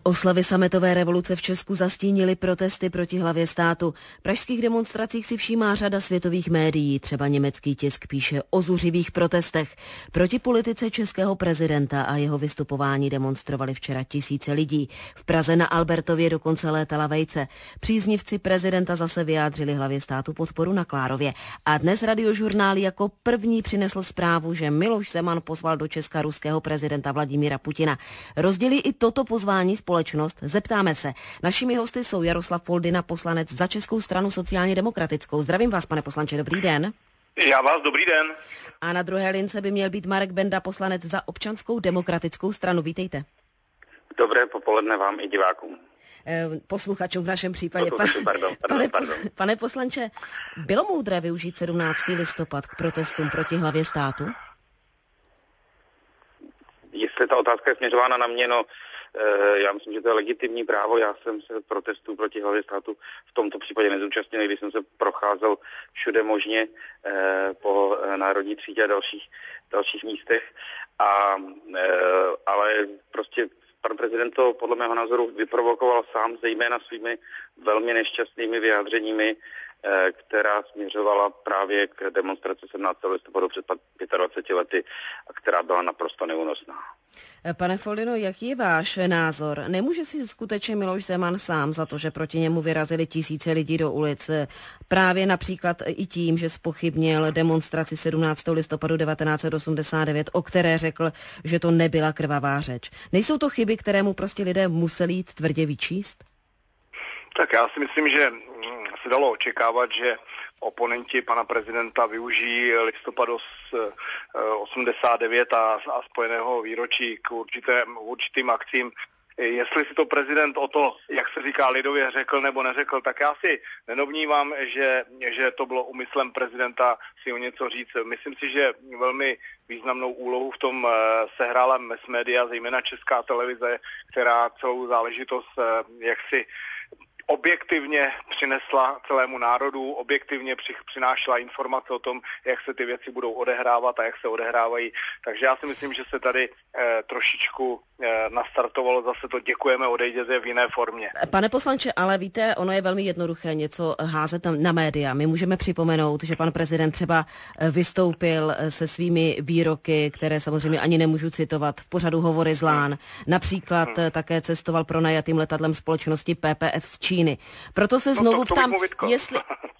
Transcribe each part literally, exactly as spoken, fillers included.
Oslavy sametové revoluce v Česku zastínily protesty proti hlavě státu. Pražských demonstracích si všímá řada světových médií, třeba německý tisk píše o zuřivých protestech. Proti politice českého prezidenta a jeho vystupování demonstrovali včera tisíce lidí. V Praze na Albertově dokonce létala vejce. Příznivci prezidenta zase vyjádřili hlavě státu podporu na Klárově. A dnes Radiožurnál jako první přinesl zprávu, že Miloš Zeman pozval do Česka ruského prezidenta Vladimíra Putina. Rozdělí i toto pozvání společnost. Zeptáme se. Našimi hosty jsou Jaroslav Foldyna, poslanec za Českou stranu sociálně demokratickou. Zdravím vás, pane poslanče, dobrý den. Já vás, dobrý den. A na druhé lince by měl být Marek Benda, poslanec za Občanskou demokratickou stranu. Vítejte. Dobré popoledne vám i divákům. Posluchačům v našem případě. Pan, pardon, pardon, pane, pardon. pane poslanče, bylo moudré využít sedmnáctého listopad k protestům proti hlavě státu? Jestli ta otázka je směřována na mě, no já myslím, že to je legitimní právo. Já jsem se protestů proti hlavě státu v tomto případě nezúčastnil, když jsem se procházel všude možně po Národní třídě a dalších, dalších místech. A, ale prostě pan prezident to podle mého názoru vyprovokoval sám, zejména svými velmi nešťastnými vyjádřeními, která směřovala právě k demonstraci sedmnáctého listopadu před dvaceti pěti lety a která byla naprosto neúnosná. Pane Foldyno, jaký je váš názor? Nemůže si skutečně Miloš Zeman sám za to, že proti němu vyrazili tisíce lidí do ulic, právě například i tím, že zpochybnil demonstraci sedmnáctého listopadu devatenáct set osmdesát devět, o které řekl, že to nebyla krvavá řeč. Nejsou to chyby, které mu prostě lidé museli jít tvrdě vyčíst? Tak já si myslím, že se dalo očekávat, že oponenti pana prezidenta využijí listopadu osmdesát devět a, a spojeného výročí k určitém, určitým akcím. Jestli si to prezident o to, jak se říká lidově, řekl nebo neřekl, tak já si nedomnívám, že, že to bylo úmyslem prezidenta si o něco říct. Myslím si, že velmi významnou úlohu v tom sehrála mass media, zejména Česká televize, která celou záležitost jaksi objektivně přinesla celému národu, objektivně při, přinášela informace o tom, jak se ty věci budou odehrávat a jak se odehrávají. Takže já si myslím, že se tady eh, trošičku eh, nastartovalo zase to děkujeme, odejděte v jiné formě. Pane poslanče, ale víte, ono je velmi jednoduché něco házet na, na média. My můžeme připomenout, že pan prezident třeba vystoupil se svými výroky, které samozřejmě ani nemůžu citovat, v pořadu Hovory z Lán. Například hmm. také cestoval pronajatým letadlem společnosti P P F z Číny. Proto se znovu no to, to ptám, jestli,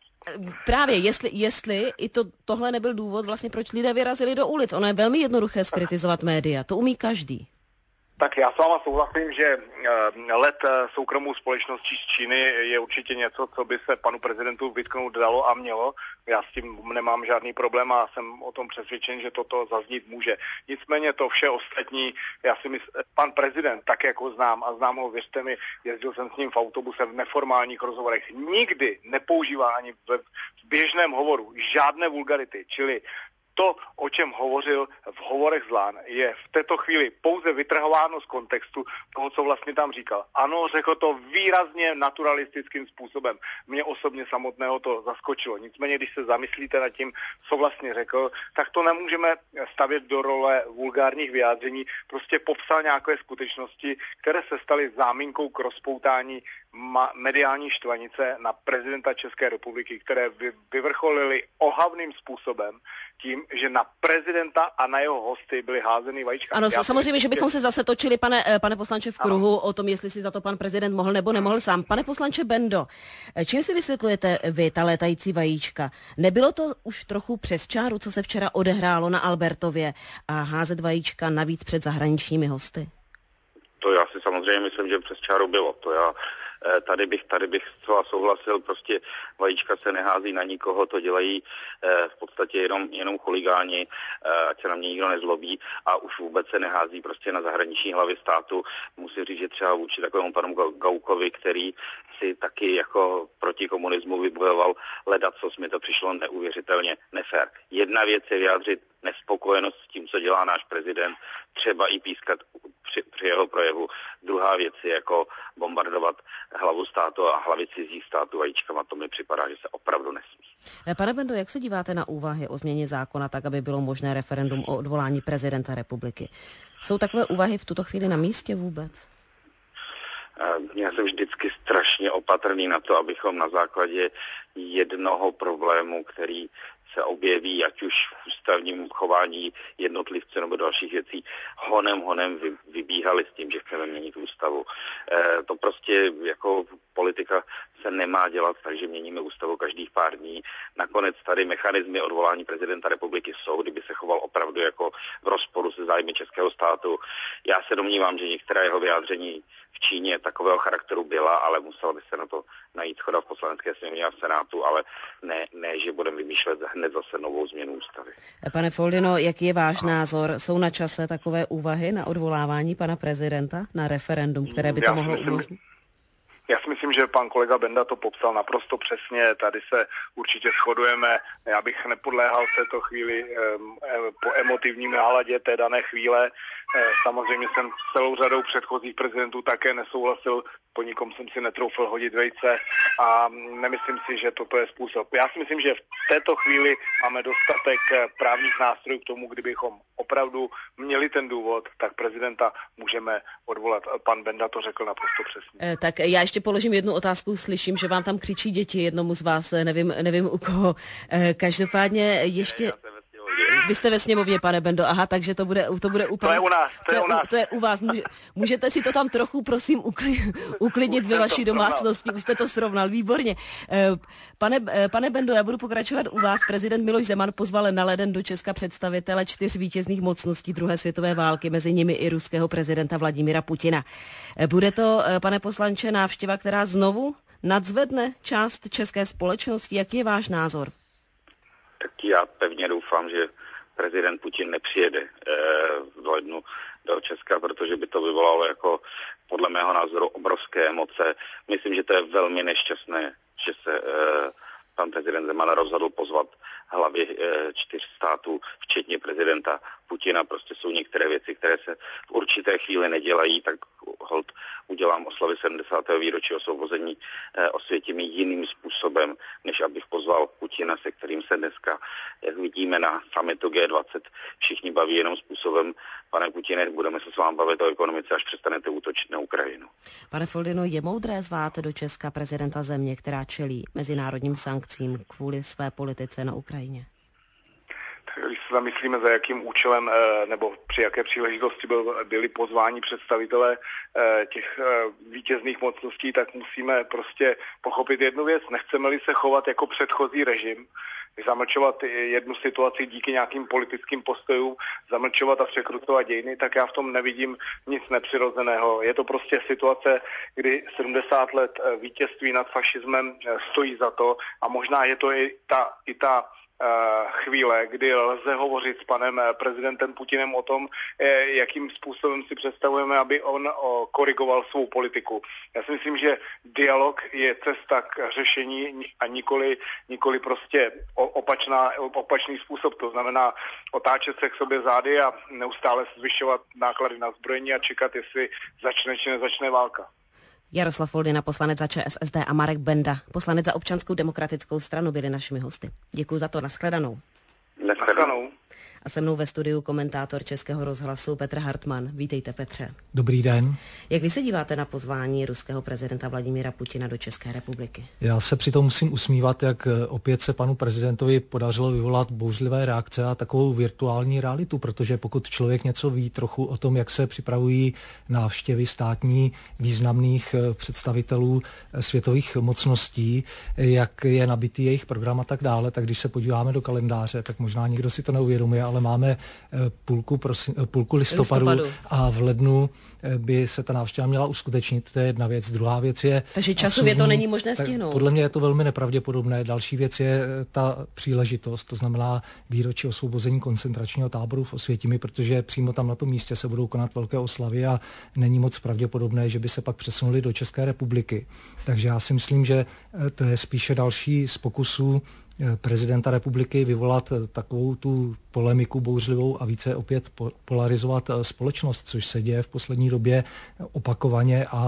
právě jestli, jestli i to, tohle nebyl důvod, vlastně proč lidé vyrazili do ulic. Ono je velmi jednoduché skritizovat média, to umí každý. Tak já s váma souhlasím, že let soukromou společností z Číny je určitě něco, co by se panu prezidentu vytknout dalo a mělo. Já s tím nemám žádný problém a jsem o tom přesvědčen, že toto zaznít může. Nicméně to vše ostatní, já si myslím, pan prezident, tak jak ho znám a znám ho, věřte mi, jezdil jsem s ním v autobuse v neformálních rozhovorech, nikdy nepoužívá ani v běžném hovoru žádné vulgarity, čili to, o čem hovořil v Hovorech z Lán, je v této chvíli pouze vytrhováno z kontextu toho, co vlastně tam říkal. Ano, řekl to výrazně naturalistickým způsobem. Mě osobně samotného to zaskočilo. Nicméně, když se zamyslíte nad tím, co vlastně řekl, tak to nemůžeme stavět do role vulgárních vyjádření. Prostě popsal nějaké skutečnosti, které se staly záminkou k rozpoutání mediální štvanice na prezidenta České republiky, které vyvrcholily ohavným způsobem tím, že na prezidenta a na jeho hosty byly házeny vajíčka. Ano, Já samozřejmě, že bychom se zase točili, pane, pane poslanče, v kruhu ano. o tom, jestli si za to pan prezident mohl nebo nemohl sám. Pane poslanče Bendo, čím si vysvětlujete vy ta létající vajíčka? Nebylo to už trochu přes čáru, co se včera odehrálo na Albertově a házet vajíčka navíc před zahraničními hosty? To já si samozřejmě myslím, že přes čáru bylo. To já Tady bych, tady bych zcela souhlasil, prostě vajíčka se nehází na nikoho, to dělají v podstatě jenom, jenom chuligáni, ať se na mě nikdo nezlobí a už vůbec se nehází prostě na zahraniční hlavy státu. Musím říct, že třeba vůči takovému panu Gaukovi, který si taky jako proti komunismu vybojoval ledacos, mi to přišlo neuvěřitelně nefér. Jedna věc je vyjádřit nespokojenost s tím, co dělá náš prezident, třeba i pískat při, při jeho projevu. Druhá věc je jako bombardovat hlavu státu a hlavy cizích států vajíčkama. To mi připadá, že se opravdu nesmí. Pane Bendo, jak se díváte na úvahy o změně zákona tak, aby bylo možné referendum o odvolání prezidenta republiky? Jsou takové úvahy v tuto chvíli na místě vůbec? Já jsem vždycky strašně opatrný na to, abychom na základě jednoho problému, který se objeví, ať už v ústavním chování jednotlivce nebo dalších věcí, honem, honem vy, vybíhali s tím, že chceme měnit ústavu. E, to prostě jako politika se nemá dělat, takže měníme ústavu každých pár dní. Nakonec tady mechanismy odvolání prezidenta republiky jsou, kdyby se choval opravdu jako v rozporu se zájmy českého státu. Já se domnívám, že některé jeho vyjádření v Číně takového charakteru byla, ale musela by se na to najít shoda v Poslanecké sněmovně a v Senátu, ale ne, ne, že budeme vymýšlet hned zase novou změnu ústavy. Pane Foldino, jaký je váš názor? Jsou na čase takové úvahy na odvolávání pana prezidenta, na referendum, které by to Já mohlo myslím, umožnit? Já si myslím, že pan kolega Benda to popsal naprosto přesně, tady se určitě shodujeme, já bych nepodléhal v této chvíli um, po emotivním náladě té dané chvíle. Samozřejmě jsem s celou řadou předchozích prezidentů také nesouhlasil, po nikom jsem si netroufl hodit vejce a nemyslím si, že toto je způsob. Já si myslím, že v této chvíli máme dostatek právních nástrojů k tomu, kdybychom opravdu měli ten důvod, tak prezidenta můžeme odvolat. Pan Benda to řekl naprosto přesně. Tak já ještě položím jednu otázku. Slyším, že vám tam křičí děti, jednomu z vás, nevím, nevím u koho. Každopádně ještě... Vy jste ve sněmovně, pane Bendo, aha, takže to bude, to bude úplně... To je u nás, to, to, je, u nás. to je u vás. Může, můžete si to tam trochu, prosím, ukli, uklidnit ve vaší domácnosti, už jste to srovnal, výborně. Pane, pane Bendo, já budu pokračovat u vás. Prezident Miloš Zeman pozval na leden do Česka představitele čtyř vítězných mocností druhé světové války, mezi nimi i ruského prezidenta Vladimira Putina. Bude to, pane poslanče, návštěva, která znovu nadzvedne část české společnosti? Jaký je váš názor? Tak já pevně doufám, že prezident Putin nepřijede e, v lednu do Česka, protože by to vyvolalo jako podle mého názoru obrovské emoce. Myslím, že to je velmi nešťastné, že se e, pan prezident Zeman rozhodl pozvat hlavy e, čtyř států, včetně prezidenta Putina. Prostě jsou některé věci, které se v určité chvíli nedělají, tak hold udělám oslavy sedmdesátého výročí osvobození e, Osvětimi jiným způsobem, než abych pozval Putina, se kterým se dneska, jak vidíme na summitu G dvacet, všichni baví jenom způsobem, pane Putine, budeme se s vámi bavit o ekonomice, až přestanete útočit na Ukrajinu. Pane Foldino, je moudré zvát do Česka prezidenta země, která čelí mezinárodním sankcím kvůli své politice na Ukrajině? Když se zamyslíme, za jakým účelem nebo při jaké příležitosti byli pozváni představitelé těch vítězných mocností, tak musíme prostě pochopit jednu věc. Nechceme-li se chovat jako předchozí režim, zamlčovat jednu situaci díky nějakým politickým postojům, zamlčovat a překrucovat dějiny, tak já v tom nevidím nic nepřirozeného. Je to prostě situace, kdy sedmdesát let vítězství nad fašismem stojí za to a možná je to i ta, i ta chvíle, kdy lze hovořit s panem prezidentem Putinem o tom, jakým způsobem si představujeme, aby on korigoval svou politiku. Já si myslím, že dialog je cesta k řešení a nikoli, nikoli prostě opačná, opačný způsob. To znamená otáčet se k sobě zády a neustále zvyšovat náklady na zbrojení a čekat, jestli začne či nezačne válka. Jaroslav Foldina, poslanec za ČSSD, a Marek Benda, poslanec za Občanskou demokratickou stranu, byli našimi hosty. Děkuji za to, nashledanou. Nashledanou. A se mnou ve studiu komentátor Českého rozhlasu Petr Hartman. Vítejte, Petře. Dobrý den. Jak vy se díváte na pozvání ruského prezidenta Vladimíra Putina do České republiky? Já se přitom musím usmívat, jak opět se panu prezidentovi podařilo vyvolat bouřlivé reakce a takovou virtuální realitu, protože pokud člověk něco ví trochu o tom, jak se připravují návštěvy státní významných představitelů světových mocností, jak je nabitý jejich program a tak dále, tak když se podíváme do kalendáře, tak možná nikdo si to neuvědomuje, ale máme půlku, prosi, půlku listopadu, listopadu a v lednu by se ta návštěva měla uskutečnit. To je jedna věc. Druhá věc je... Takže časově to není možné stihnout. Podle mě je to velmi nepravděpodobné. Další věc je ta příležitost, to znamená výročí osvobození koncentračního táboru v Osvětimi, protože přímo tam na tom místě se budou konat velké oslavy a není moc pravděpodobné, že by se pak přesunuli do České republiky. Takže já si myslím, že to je spíše další z pokusů prezidenta republiky vyvolat takovou tu polemiku bouřlivou a více opět polarizovat společnost, což se děje v poslední době opakovaně a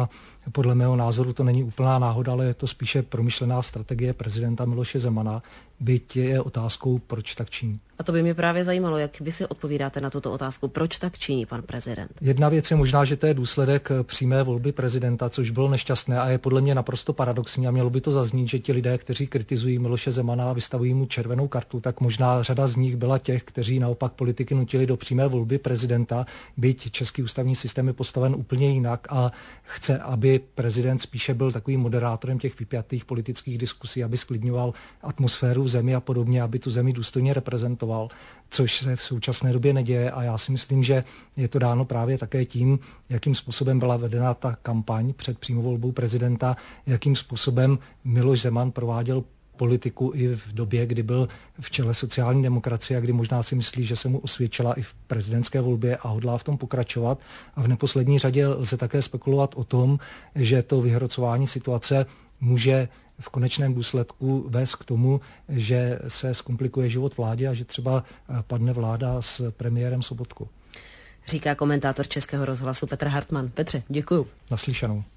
podle mého názoru to není úplná náhoda, ale je to spíše promyšlená strategie prezidenta Miloše Zemana, byť je otázkou, proč tak činí. A to by mě právě zajímalo, jak vy si odpovídáte na tuto otázku. Proč tak činí pan prezident? Jedna věc je možná, že to je důsledek přímé volby prezidenta, což bylo nešťastné a je podle mě naprosto paradoxní a mělo by to zaznít, že ti lidé, kteří kritizují Miloše Zemana a vystavují mu červenou kartu, tak možná řada z nich byla těch, kteří naopak politiky nutili do přímé volby prezidenta, byť český ústavní systém je postaven úplně jinak a chce, aby prezident spíše byl takovým moderátorem těch vypjatých politických diskusí, aby sklidňoval atmosféru v zemi a podobně, aby tu zemi důstojně reprezentoval, což se v současné době neděje a já si myslím, že je to dáno právě také tím, jakým způsobem byla vedena ta kampaň před přímou volbou prezidenta, jakým způsobem Miloš Zeman prováděl politiku i v době, kdy byl v čele sociální demokracie a kdy možná si myslí, že se mu osvědčila i v prezidentské volbě a hodlá v tom pokračovat. A v neposlední řadě lze také spekulovat o tom, že to vyhrocování situace může v konečném důsledku vést k tomu, že se zkomplikuje život vládě a že třeba padne vláda s premiérem Sobotkou. Říká komentátor Českého rozhlasu Petr Hartmann. Petře, děkuju. Naslyšenou.